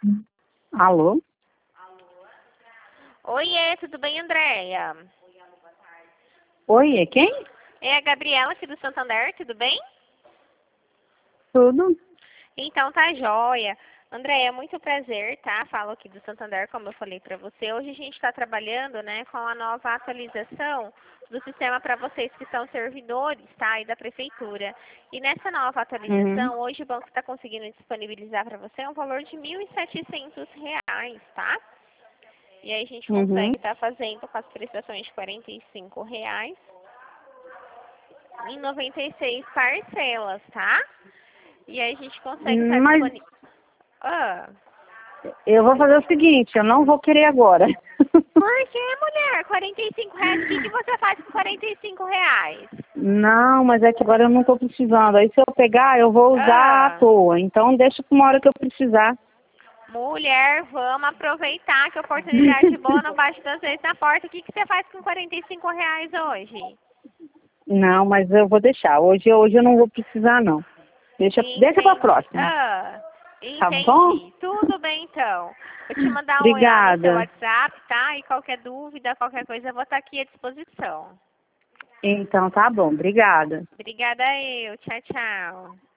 Alô? Oiê, tudo bem, Andréia? Oi, é quem? É a Gabriela aqui do Santander, tudo bem? Tudo? Então tá joia. Andréia, muito prazer, tá? Falo aqui do Santander, como eu falei para você. Hoje a gente está trabalhando, né, com a nova atualização do sistema para vocês que são servidores, tá? E da prefeitura. E nessa nova Uhum. atualização, hoje o banco está conseguindo disponibilizar para você um valor de R$ 1.700, tá? E aí a gente Uhum. consegue estar fazendo com as prestações de R$ 45 em 96 parcelas, tá? E aí a gente consegue estar Mas disponível. Ah, eu vou fazer o seguinte, eu não vou querer agora. por que, mulher? R$ 45? O que você faz com R$ 45? Não, mas é que agora eu não estou precisando. Aí se eu pegar, eu vou usar à Ah, toa. Então deixa para uma hora que eu precisar. mulher, vamos aproveitar que a oportunidade boa não bate 2 vezes na porta. O que você faz com R$ 45 hoje? Não, mas eu vou deixar. Hoje eu não vou precisar, não. Deixa para a Entendi. próxima. Tá bom? Entendi. Tudo bem, então. Vou te mandar um oi lá no seu Obrigada. WhatsApp, tá? E qualquer dúvida, qualquer coisa, eu vou estar aqui à disposição. Então tá bom, obrigada. Obrigada eu. Tchau, tchau.